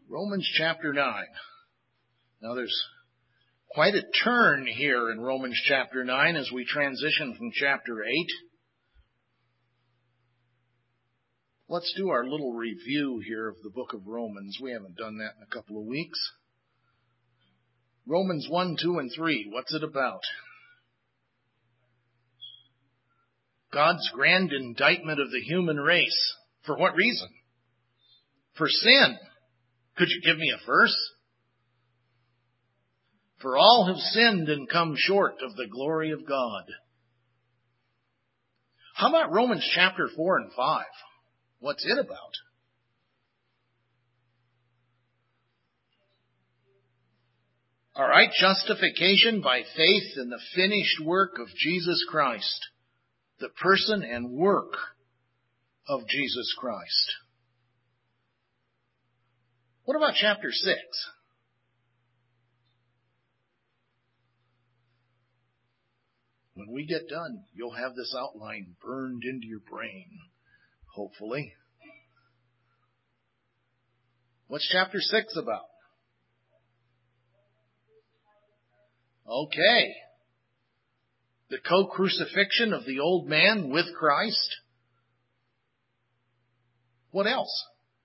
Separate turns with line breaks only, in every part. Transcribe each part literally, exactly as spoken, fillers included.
Romans chapter nine. Now there's quite a turn here in Romans chapter nine as we transition from chapter eight. Let's do our little review here of the book of Romans. We haven't done that in a couple of weeks. Romans one, two, and three. What's it about? God's grand indictment of the human race. For what reason? For sin. Could you give me a verse? For all have sinned and come short of the glory of God. How about Romans chapter four and five? What's it about? All right, justification by faith in the finished work of Jesus Christ. The person and work of Jesus Christ. What about chapter six? When we get done, you'll have this outline burned into your brain, hopefully. What's chapter six about? Okay. The co-crucifixion of the old man with Christ. What else?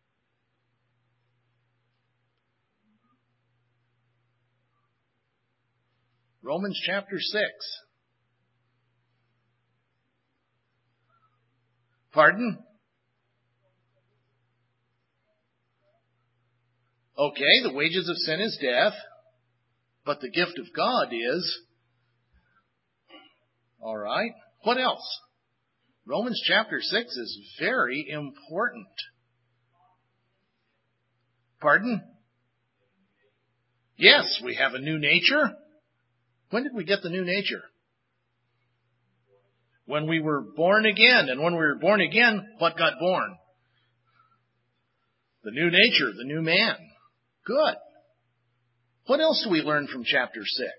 Romans chapter six. Pardon? Okay, the wages of sin is death, but the gift of God is... All right, what else? Romans chapter six is very important. Pardon? Yes, we have a new nature. When did we get the new nature? When we were born again. And when we were born again, what got born? The new nature, the new man. Good. What else do we learn from chapter six?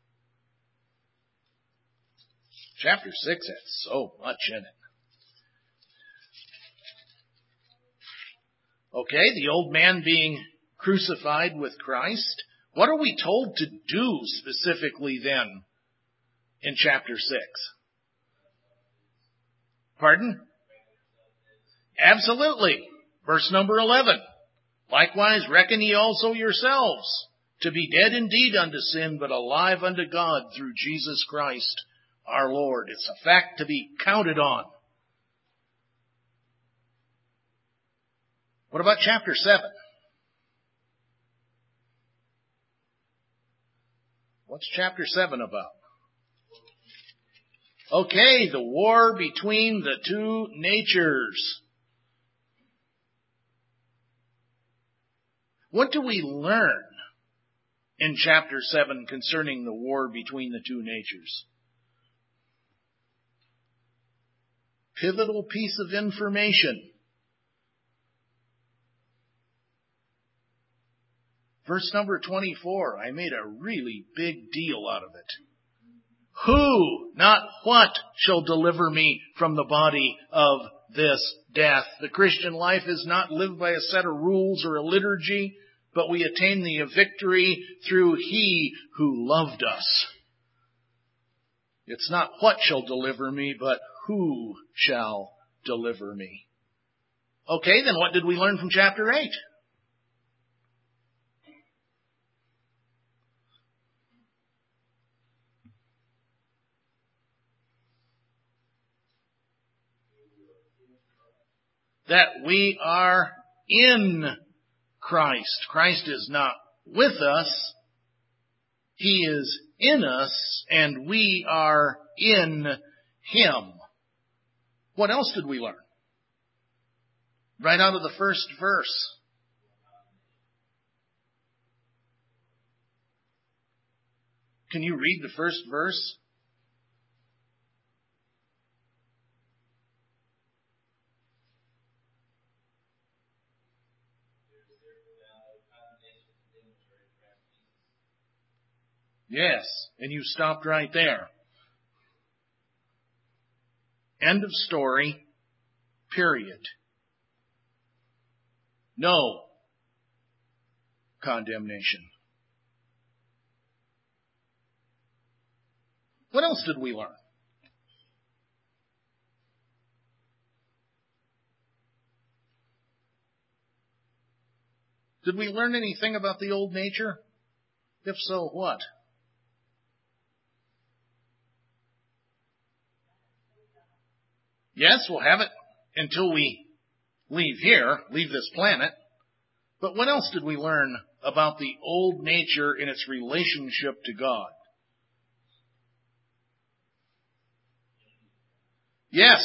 Chapter six has so much in it. Okay, the old man being crucified with Christ. What are we told to do specifically then in chapter six? Pardon? Absolutely. Verse number eleven. Likewise, reckon ye also yourselves to be dead indeed unto sin, but alive unto God through Jesus Christ our Lord. It's a fact to be counted on. What about chapter seven? What's chapter seven about? Okay, the war between the two natures. What do we learn in chapter seven concerning the war between the two natures? Pivotal piece of information. Verse number twenty-four, I made a really big deal out of it. Who, not what, shall deliver me from the body of this death? The Christian life is not lived by a set of rules or a liturgy, but we attain the victory through He who loved us. It's not what shall deliver me, but who shall deliver me. Okay, then what did we learn from chapter eight? That we are in Christ. Christ is not with us. He is in us, and we are in Him. What else did we learn? Right out of the first verse. Can you read the first verse? Yes, and you stopped right there. End of story. Period. No. condemnation. What else did we learn? Did we learn anything about the old nature? If so, what? Yes, we'll have it until we leave here, leave this planet. But what else did we learn about the old nature in its relationship to God? Yes.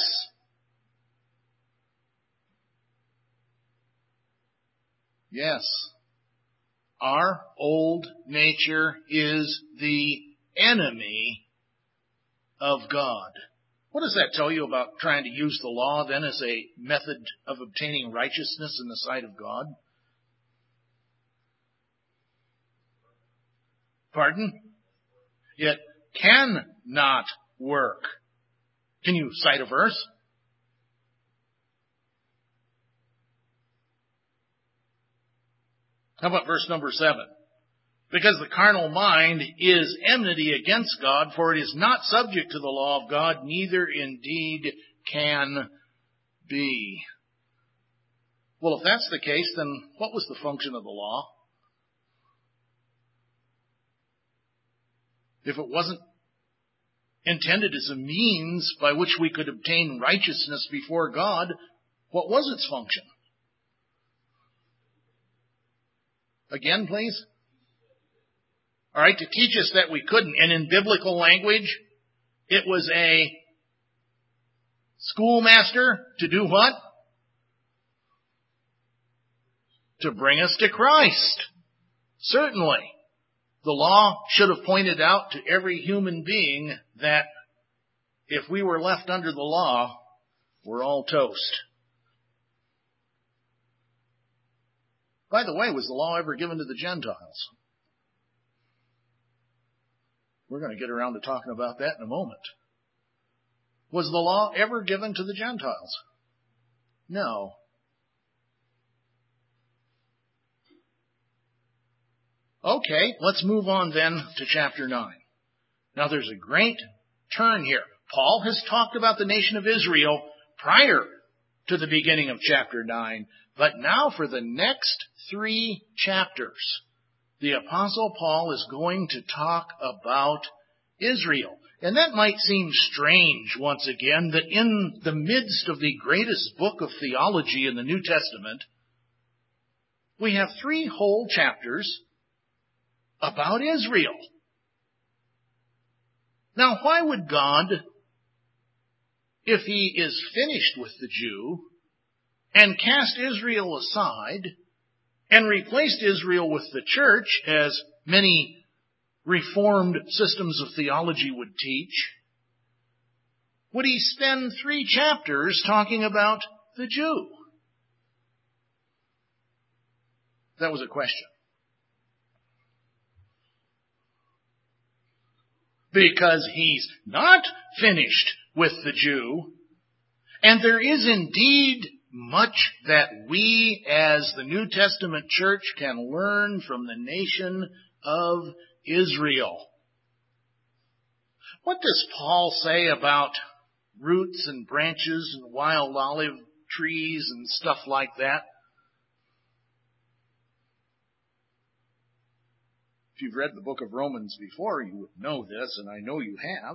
Yes. Our old nature is the enemy of God. What does that tell you about trying to use the law then as a method of obtaining righteousness in the sight of God? Pardon? It cannot work. Can you cite a verse? How about verse number seven? Because the carnal mind is enmity against God, for it is not subject to the law of God, neither indeed can be. Well, if that's the case, then what was the function of the law? If it wasn't intended as a means by which we could obtain righteousness before God, what was its function? Again, please. All right, to teach us that we couldn't. And in biblical language, it was a schoolmaster to do what? To bring us to Christ. Certainly. The law should have pointed out to every human being that if we were left under the law, we're all toast. By the way, was the law ever given to the Gentiles? We're going to get around to talking about that in a moment. Was the law ever given to the Gentiles? No. Okay, let's move on then to chapter nine. Now there's a great turn here. Paul has talked about the nation of Israel prior to the beginning of chapter nine, but now for the next three chapters, the Apostle Paul is going to talk about Israel. And that might seem strange once again that in the midst of the greatest book of theology in the New Testament, we have three whole chapters about Israel. Now, why would God, if he is finished with the Jew and cast Israel aside and replaced Israel with the church, as many Reformed systems of theology would teach, would he spend three chapters talking about the Jew? That was a question. Because he's not finished with the Jew, and there is indeed much that we as the New Testament church can learn from the nation of Israel. What does Paul say about roots and branches and wild olive trees and stuff like that? If you've read the book of Romans before, you would know this, and I know you have.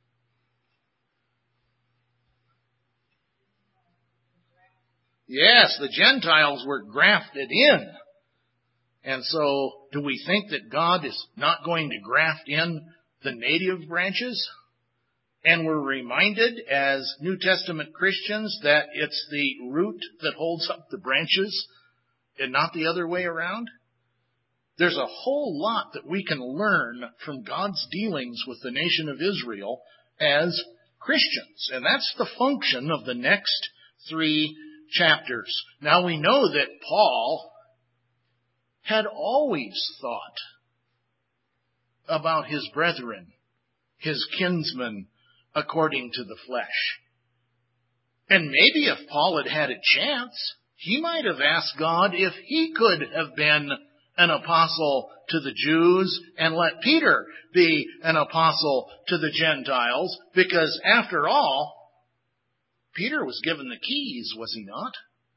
Yes, the Gentiles were grafted in. And so, do we think that God is not going to graft in the native branches? And we're reminded as New Testament Christians that it's the root that holds up the branches and not the other way around? There's a whole lot that we can learn from God's dealings with the nation of Israel as Christians. And that's the function of the next three chapters. Now we know that Paul had always thought about his brethren, his kinsmen, according to the flesh. And maybe if Paul had had a chance, he might have asked God if he could have been an apostle to the Jews and let Peter be an apostle to the Gentiles, because after all, Peter was given the keys, was he not?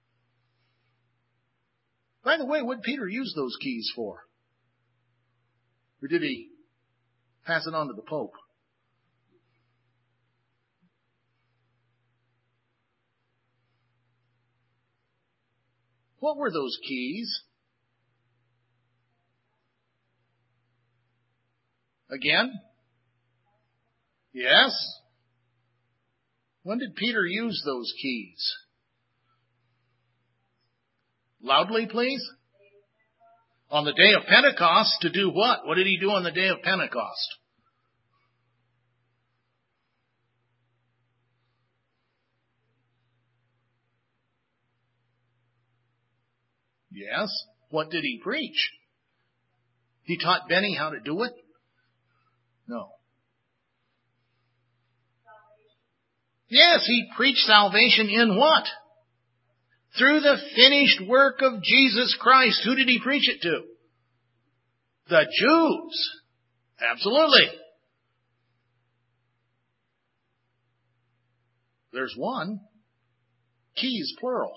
By the way, what did Peter use those keys for? Or did he pass it on to the Pope? What were those keys? Again? Yes? When did Peter use those keys? Loudly, please. On the day of Pentecost, to do what? What did he do on the day of Pentecost? Yes. What did he preach? He taught Benny how to do it? No. Yes, he preached salvation in what? Through the finished work of Jesus Christ. Who did he preach it to? The Jews. Absolutely. There's one. Keys, plural.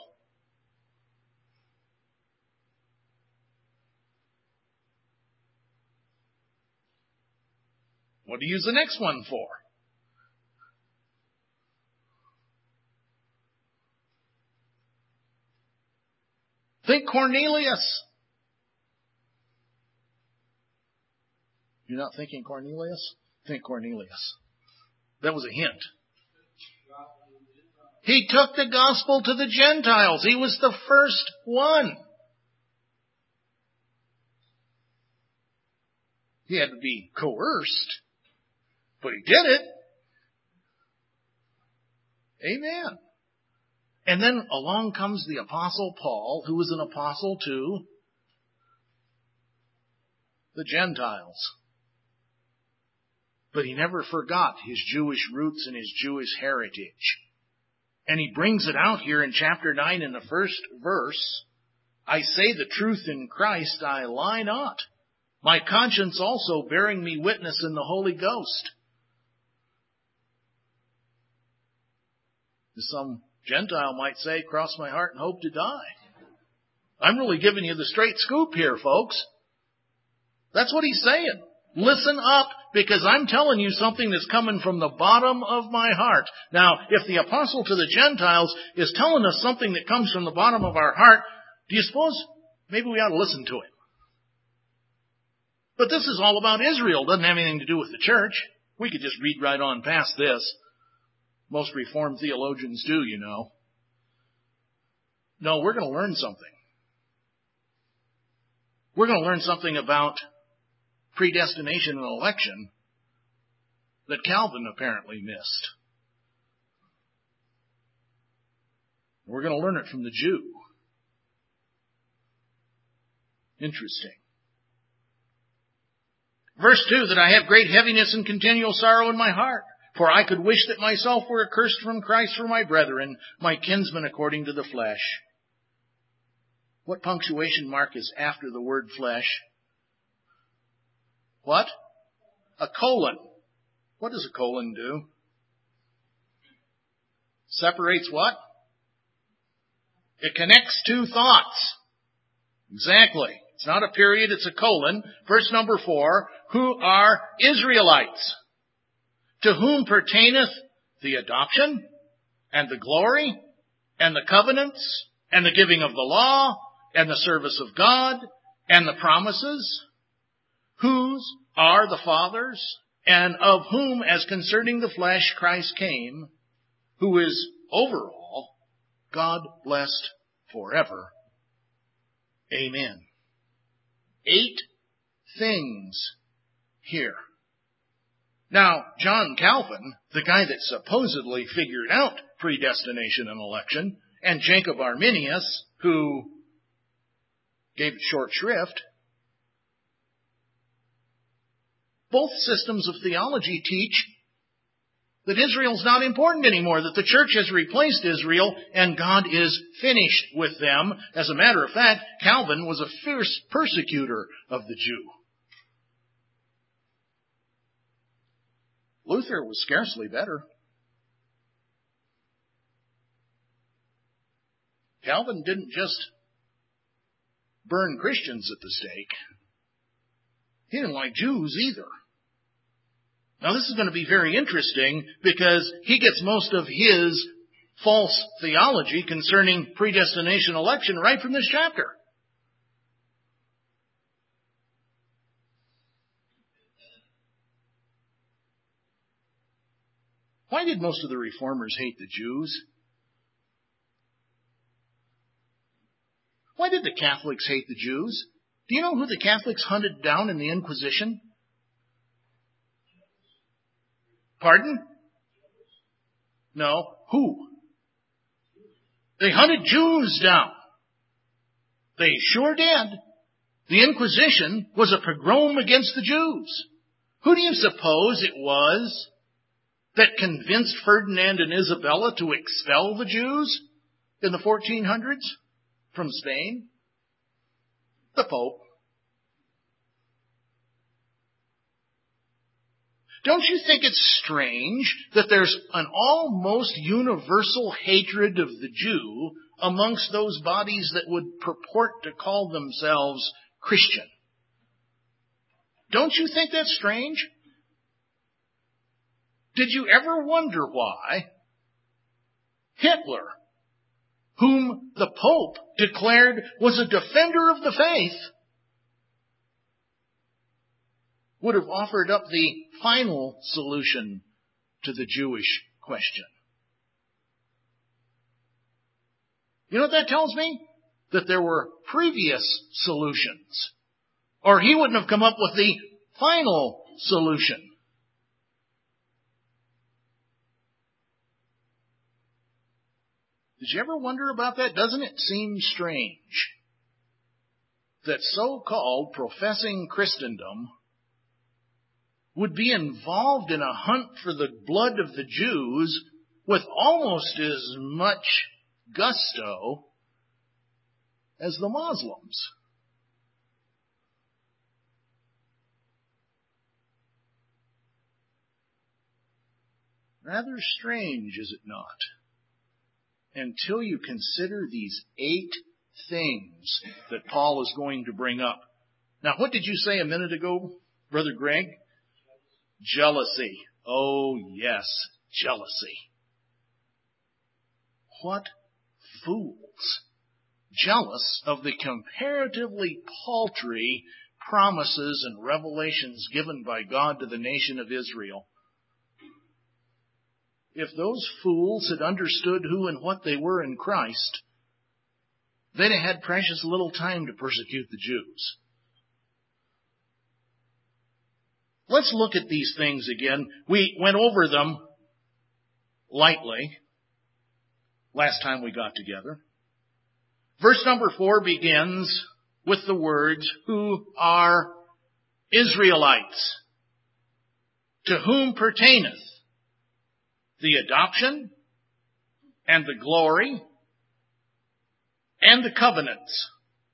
What do you use the next one for? Think Cornelius. You're not thinking Cornelius? Think Cornelius. That was a hint. He took the gospel to the Gentiles. He was the first one. He had to be coerced, but he did it. Amen. And then along comes the Apostle Paul, who was an apostle to the Gentiles. But he never forgot his Jewish roots and his Jewish heritage. And he brings it out here in chapter nine in the first verse. I say the truth in Christ, I lie not. My conscience also bearing me witness in the Holy Ghost. Some Gentile might say, cross my heart and hope to die. I'm really giving you the straight scoop here, folks. That's what he's saying. Listen up, because I'm telling you something that's coming from the bottom of my heart. Now, if the apostle to the Gentiles is telling us something that comes from the bottom of our heart, do you suppose maybe we ought to listen to him? But this is all about Israel. It doesn't have anything to do with the church. We could just read right on past this. Most Reformed theologians do, you know. No, we're going to learn something. We're going to learn something about predestination and election that Calvin apparently missed. We're going to learn it from the Jew. Interesting. Verse two, that I have great heaviness and continual sorrow in my heart. For I could wish that myself were accursed from Christ for my brethren, my kinsmen according to the flesh. What punctuation mark is after the word flesh? What? A colon. What does a colon do? Separates what? It connects two thoughts. Exactly. It's not a period, it's a colon. Verse number four, who are Israelites, to whom pertaineth the adoption, and the glory, and the covenants, and the giving of the law, and the service of God, and the promises, whose are the fathers, and of whom, as concerning the flesh, Christ came, who is over all, God blessed forever. Amen. Eight things here. Now, John Calvin, the guy that supposedly figured out predestination and election, and Jacob Arminius, who gave it short shrift, both systems of theology teach that Israel's not important anymore, that the church has replaced Israel and God is finished with them. As a matter of fact, Calvin was a fierce persecutor of the Jew. Luther was scarcely better. Calvin didn't just burn Christians at the stake. He didn't like Jews either. Now this is going to be very interesting because he gets most of his false theology concerning predestination election right from this chapter. Why did most of the reformers hate the Jews? Why did the Catholics hate the Jews? Do you know who the Catholics hunted down in the Inquisition? Pardon? No. Who? They hunted Jews down. They sure did. The Inquisition was a pogrom against the Jews. Who do you suppose it was that convinced Ferdinand and Isabella to expel the Jews in the fourteen hundreds from Spain? The Pope. Don't you think it's strange that there's an almost universal hatred of the Jew amongst those bodies that would purport to call themselves Christian? Don't you think that's strange? Did you ever wonder why Hitler, whom the Pope declared was a defender of the faith, would have offered up the final solution to the Jewish question? You know what that tells me? That there were previous solutions, or he wouldn't have come up with the final solution. Did you ever wonder about that? Doesn't it seem strange that so-called professing Christendom would be involved in a hunt for the blood of the Jews with almost as much gusto as the Muslims? Rather strange, is it not? Until you consider these eight things that Paul is going to bring up. Now, what did you say a minute ago, Brother Greg? Jealousy. Oh, yes, jealousy. What fools. Jealous of the comparatively paltry promises and revelations given by God to the nation of Israel. If those fools had understood who and what they were in Christ, they'd have had precious little time to persecute the Jews. Let's look at these things again. We went over them lightly last time we got together. Verse number four begins with the words, who are Israelites, to whom pertaineth the adoption and the glory and the covenants.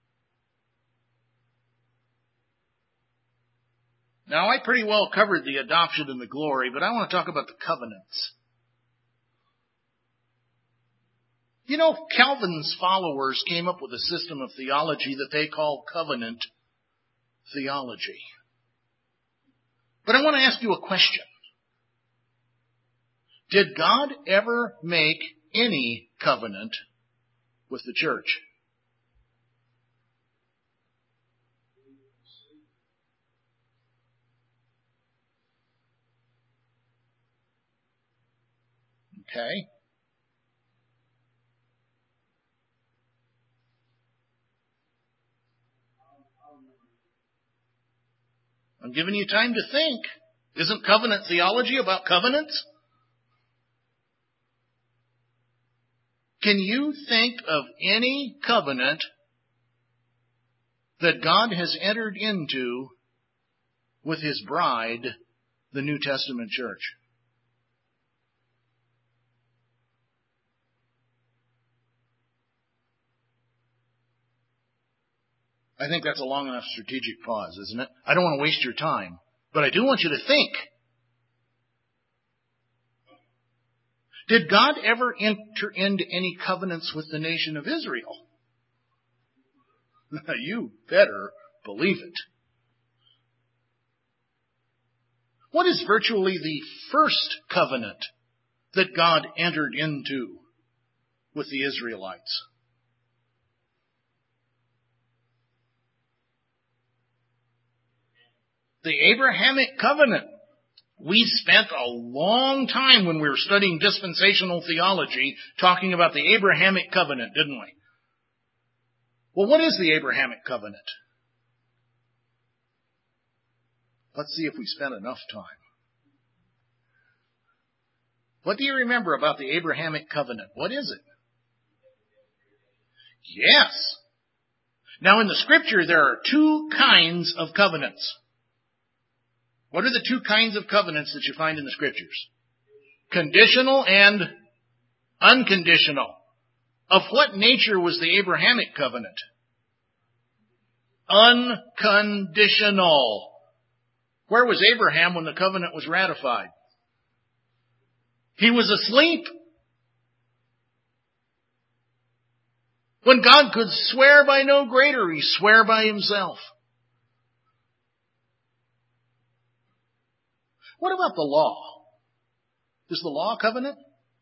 Now, I pretty well covered the adoption and the glory, but I want to talk about the covenants. You know, Calvin's followers came up with a system of theology that they call covenant theology. But I want to ask you a question. Did God ever make any covenant with the church? Okay. I'm giving you time to think. Isn't covenant theology about covenants? Can you think of any covenant that God has entered into with His bride, the New Testament church? I think that's a long enough strategic pause, isn't it? I don't want to waste your time, but I do want you to think. Did God ever enter into any covenants with the nation of Israel? You better believe it. What is virtually the first covenant that God entered into with the Israelites? The Abrahamic covenant. We spent a long time when we were studying dispensational theology talking about the Abrahamic covenant, didn't we? Well, what is the Abrahamic covenant? Let's see if we spent enough time. What do you remember about the Abrahamic covenant? What is it? Yes. Now in the Scripture there are two kinds of covenants. What are the two kinds of covenants that you find in the Scriptures? Conditional and unconditional. Of what nature was the Abrahamic covenant? Unconditional. Where was Abraham when the covenant was ratified? He was asleep. When God could swear by no greater, He swore by Himself. What about the law? Is the law a covenant?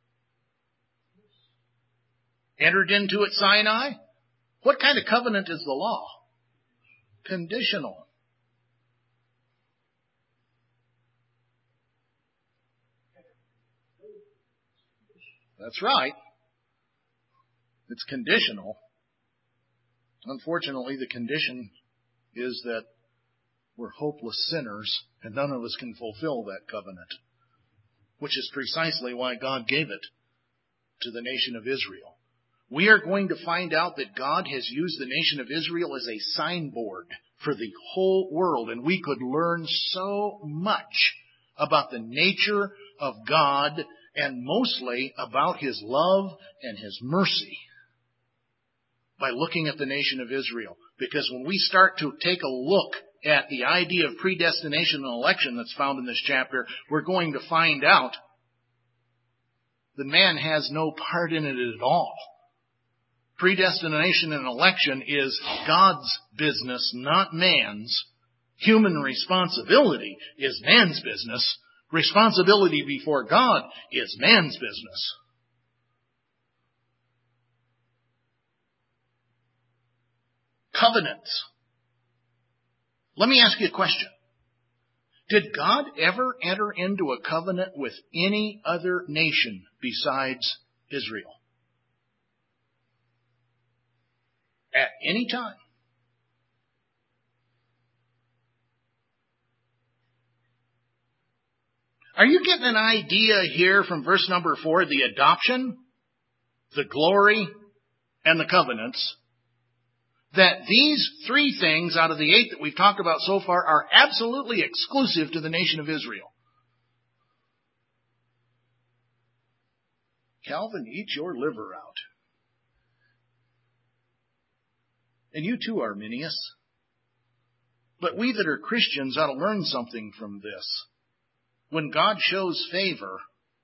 Entered into at Sinai? What kind of covenant is the law? Conditional. That's right. It's conditional. Unfortunately, the condition is that we're hopeless sinners and none of us can fulfill that covenant, which is precisely why God gave it to the nation of Israel. We are going to find out that God has used the nation of Israel as a signboard for the whole world, and we could learn so much about the nature of God and mostly about His love and His mercy by looking at the nation of Israel. Because when we start to take a look at the idea of predestination and election that's found in this chapter, we're going to find out that man has no part in it at all. Predestination and election is God's business, not man's. Human responsibility is man's business. Responsibility before God is man's business. Covenants. Let me ask you a question. Did God ever enter into a covenant with any other nation besides Israel? At any time. Are you getting an idea here from verse number four, the adoption, the glory, and the covenants, that these three things out of the eight that we've talked about so far are absolutely exclusive to the nation of Israel? Calvin, eat your liver out. And you too, Arminius. But we that are Christians ought to learn something from this. When God shows favor,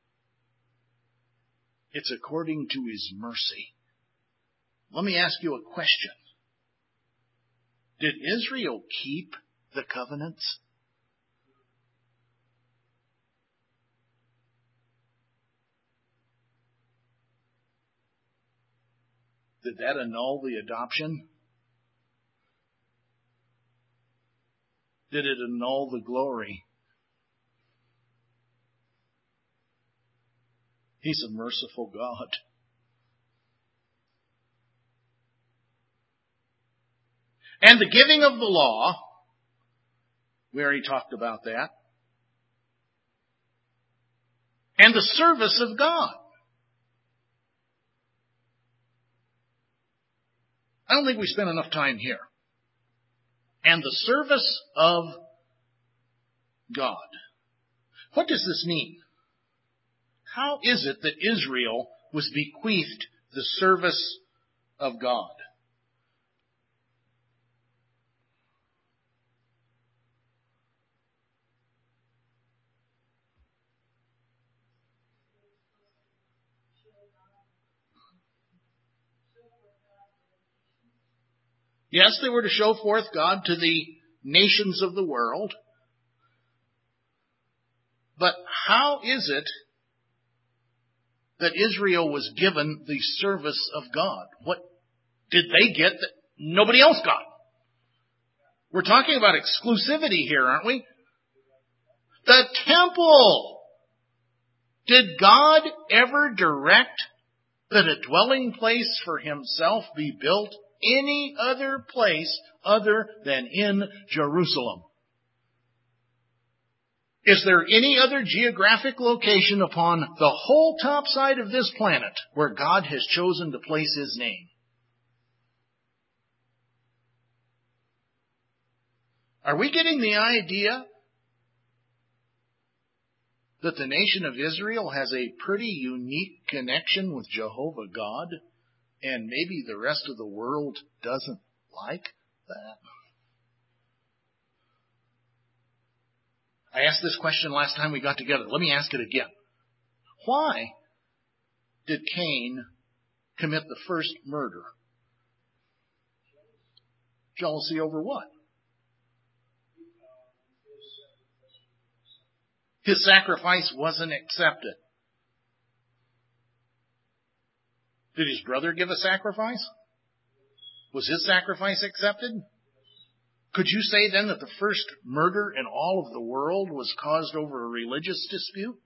it's according to His mercy. Let me ask you a question. Did Israel keep the covenants? Did that annul the adoption? Did it annul the glory? He's a merciful God. And the giving of the law, we already talked about that. And the service of God. I don't think we spent enough time here. And the service of God. What does this mean? How is it that Israel was bequeathed the service of God? Yes, they were to show forth God to the nations of the world. But how is it that Israel was given the service of God? What did they get that nobody else got? We're talking about exclusivity here, aren't we? The temple. Did God ever direct that a dwelling place for himself be built any other place other than in Jerusalem? Is there any other geographic location upon the whole top side of this planet where God has chosen to place his name? Are we getting the idea that the nation of Israel has a pretty unique connection with Jehovah God, and maybe the rest of the world doesn't like that? I asked this question last time we got together. Let me ask it again. Why did Cain commit the first murder? Jealousy over what? His sacrifice wasn't accepted. Did his brother give a sacrifice? Was his sacrifice accepted? Could you say then that the first murder in all of the world was caused over a religious dispute?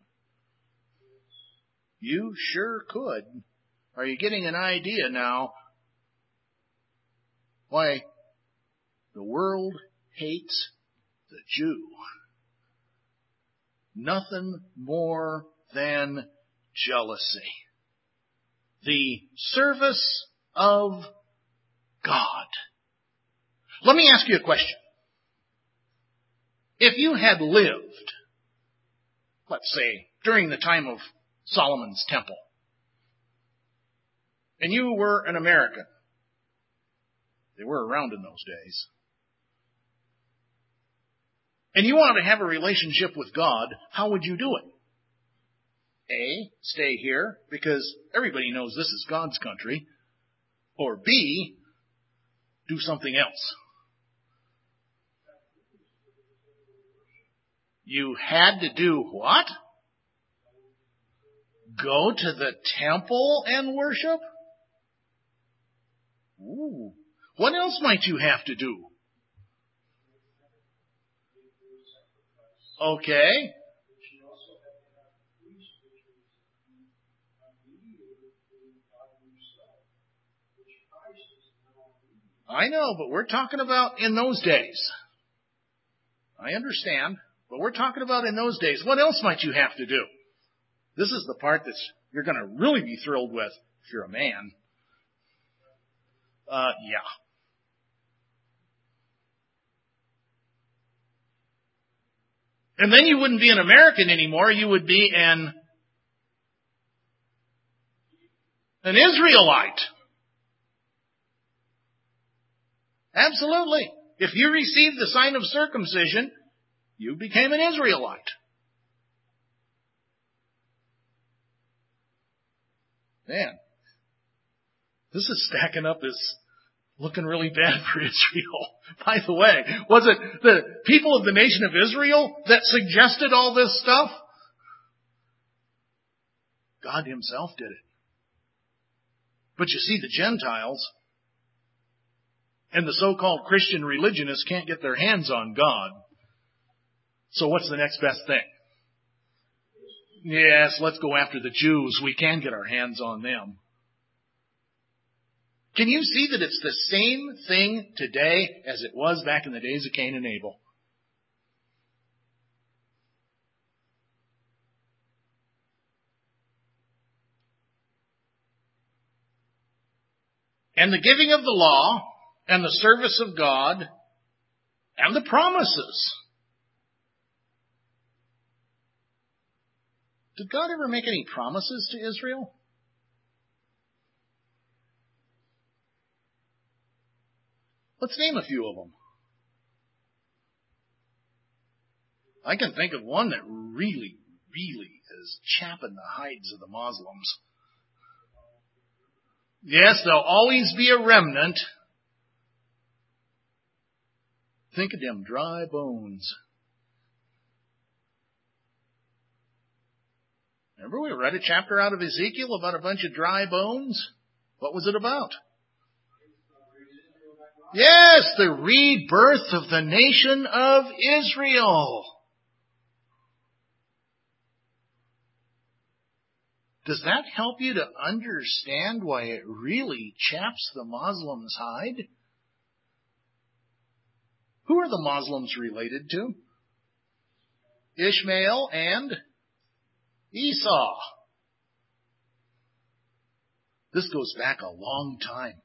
You sure could. Are you getting an idea now why the world hates the Jew? Nothing more than jealousy. The service of God. Let me ask you a question. If you had lived, let's say, during the time of Solomon's temple, and you were an American, they were around in those days, and you wanted to have a relationship with God, how would you do it? A, stay here, because everybody knows this is God's country. Or B, do something else. You had to do what? Go to the temple and worship? Ooh. What else might you have to do? Okay. I know, but we're talking about in those days. I understand, but we're talking about in those days. What else might you have to do? This is the part that you're going to really be thrilled with if you're a man. Uh, yeah. And then you wouldn't be an American anymore. You would be an, an Israelite. Absolutely. If you received the sign of circumcision, you became an Israelite. Man, this is stacking up as looking really bad for Israel. By the way, was it the people of the nation of Israel that suggested all this stuff? God himself did it. But you see, the Gentiles and the so-called Christian religionists can't get their hands on God. So what's the next best thing? Yes, let's go after the Jews. We can get our hands on them. Can you see that it's the same thing today as it was back in the days of Cain and Abel? And the giving of the law and the service of God and the promises. Did God ever make any promises to Israel? Let's name a few of them. I can think of one that really, really is chapping the hides of the Muslims. Yes, there'll always be a remnant Think of them dry bones. Remember we read a chapter out of Ezekiel about a bunch of dry bones? What was it about? Yes, the rebirth of the nation of Israel. Does that help you to understand why it really chaps the Muslims' hide? Who are the Muslims related to? Ishmael and Esau. This goes back a long time.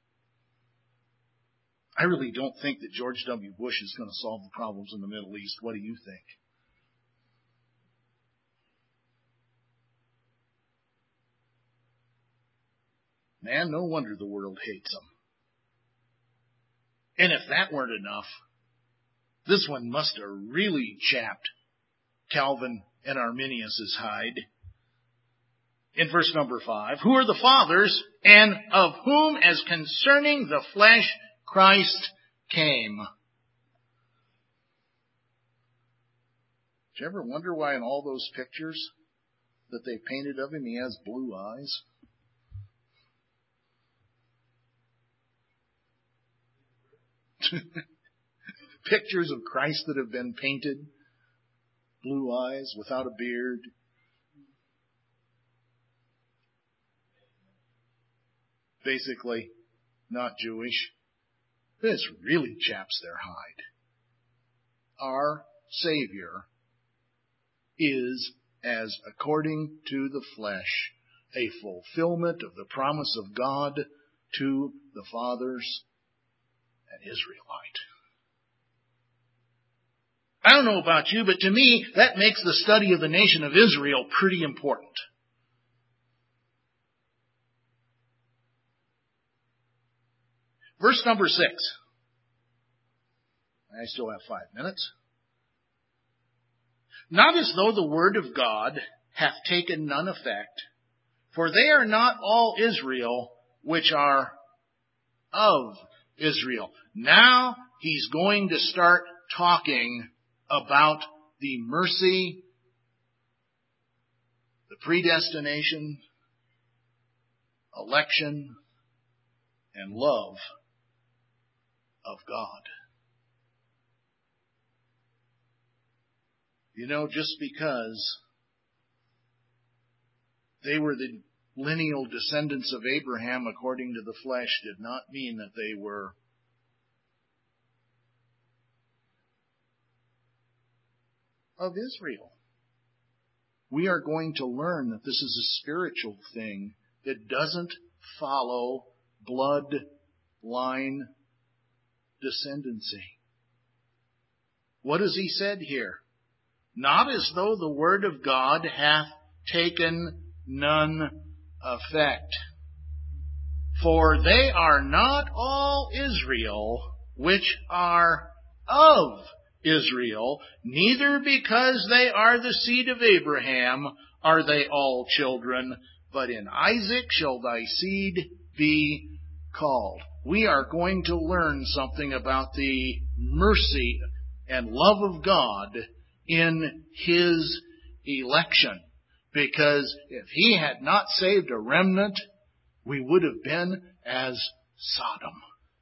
I really don't think that George W. Bush is going to solve the problems in the Middle East. What do you think? Man, no wonder the world hates him. And if that weren't enough, this one must have really chapped Calvin and Arminius' hide. In verse number five, who are the fathers, and of whom as concerning the flesh Christ came. Did you ever wonder why in all those pictures that they painted of him he has blue eyes? Pictures of Christ that have been painted, blue eyes, without a beard. Basically, not Jewish. This really chaps their hide. Our Savior is, as according to the flesh, a fulfillment of the promise of God to the fathers and Israelite. I don't know about you, but to me, that makes the study of the nation of Israel pretty important. Verse number six. I still have five minutes. Not as though the word of God hath taken none effect, for they are not all Israel which are of Israel. Now he's going to start talking about the mercy, the predestination, election, and love of God. You know, just because they were the lineal descendants of Abraham according to the flesh did not mean that they were of Israel. We are going to learn that this is a spiritual thing that doesn't follow bloodline descendancy. What has he said here? Not as though the word of God hath taken none effect. For they are not all Israel which are of Israel, neither because they are the seed of Abraham are they all children, but in Isaac shall thy seed be called. We are going to learn something about the mercy and love of God in His election. Because if He had not saved a remnant, we would have been as Sodom.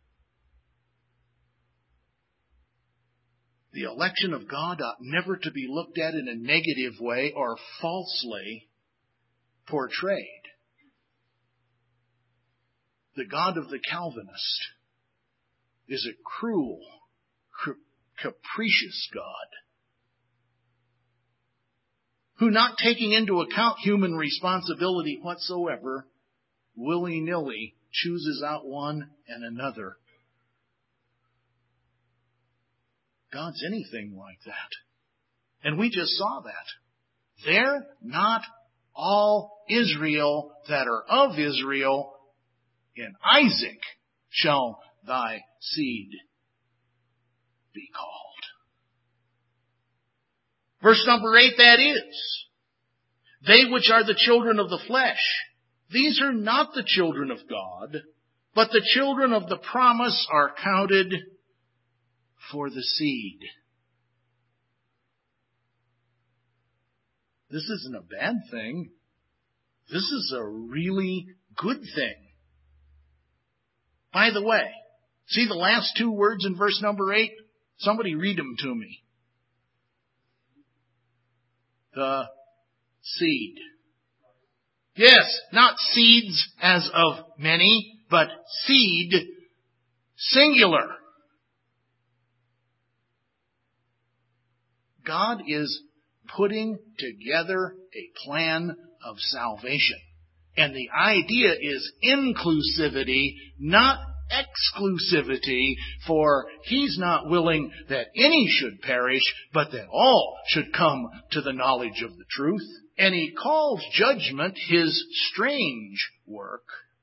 The election of God ought never to be looked at in a negative way or falsely portrayed. The God of the Calvinist is a cruel, capricious God, who, not taking into account human responsibility whatsoever, willy-nilly chooses out one and another. God's anything like that. And we just saw that. They're not all Israel that are of Israel. In Isaac shall thy seed be called. Verse number eight, that is, they which are the children of the flesh, these are not the children of God, but the children of the promise are counted for the seed. This isn't a bad thing. This is a really good thing. By the way, see the last two words in verse number eight? Somebody read them to me. The seed. Yes, not seeds as of many, but seed, singular. God is putting together a plan of salvation. And the idea is inclusivity, not exclusivity, for He's not willing that any should perish, but that all should come to the knowledge of the truth. And He calls judgment His strange work.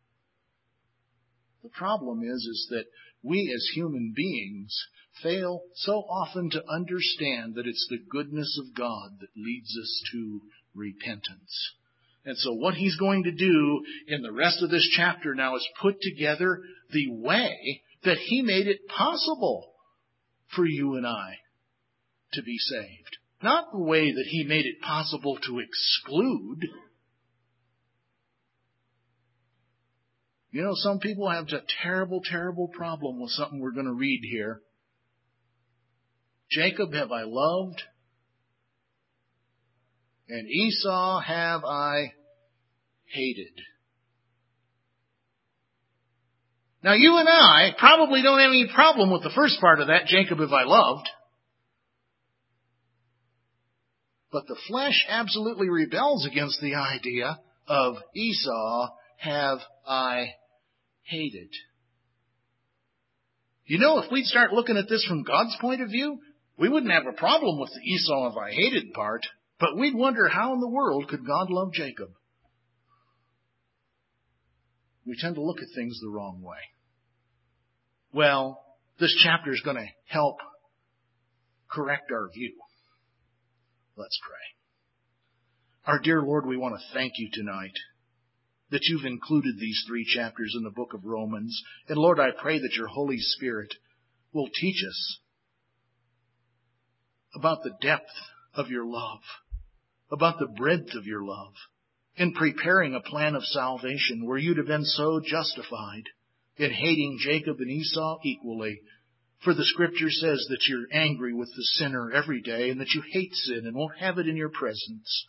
The problem is, is that we as human beings fail so often to understand that it's the goodness of God that leads us to repentance. And so what He's going to do in the rest of this chapter now is put together the way that He made it possible for you and I to be saved. Not the way that He made it possible to exclude. You know, some people have a terrible, terrible problem with something we're going to read here. Jacob have I loved, and Esau have I hated. Now you and I probably don't have any problem with the first part of that, Jacob have I loved. But the flesh absolutely rebels against the idea of Esau have I hated. You know, if we'd start looking at this from God's point of view, we wouldn't have a problem with the Esau have I hated part, but we'd wonder how in the world could God love Jacob? We tend to look at things the wrong way. Well, this chapter is going to help correct our view. Let's pray. Our dear Lord, we want to thank You tonight that You've included these three chapters in the book of Romans. And Lord, I pray that Your Holy Spirit will teach us about the depth of Your love, about the breadth of Your love, in preparing a plan of salvation where You'd have been so justified in hating Jacob and Esau equally. For the Scripture says that You're angry with the sinner every day and that You hate sin and won't have it in Your presence.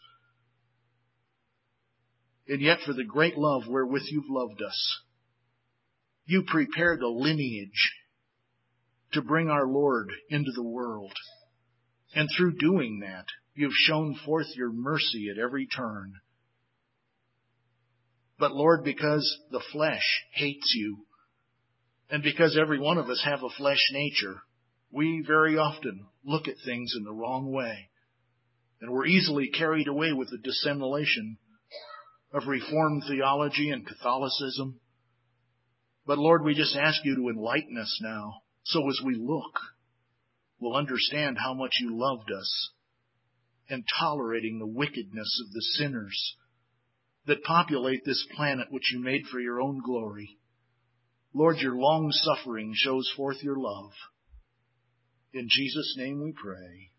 And yet for the great love wherewith You've loved us, You prepared a lineage to bring our Lord into the world. And through doing that, You've shown forth Your mercy at every turn. But Lord, because the flesh hates You, and because every one of us have a flesh nature, we very often look at things in the wrong way. And we're easily carried away with the dissimulation of Reformed theology and Catholicism. But Lord, we just ask You to enlighten us now, so as we look, we'll understand how much You loved us and tolerating the wickedness of the sinners that populate this planet which You made for Your own glory. Lord, Your long suffering shows forth Your love. In Jesus' name we pray.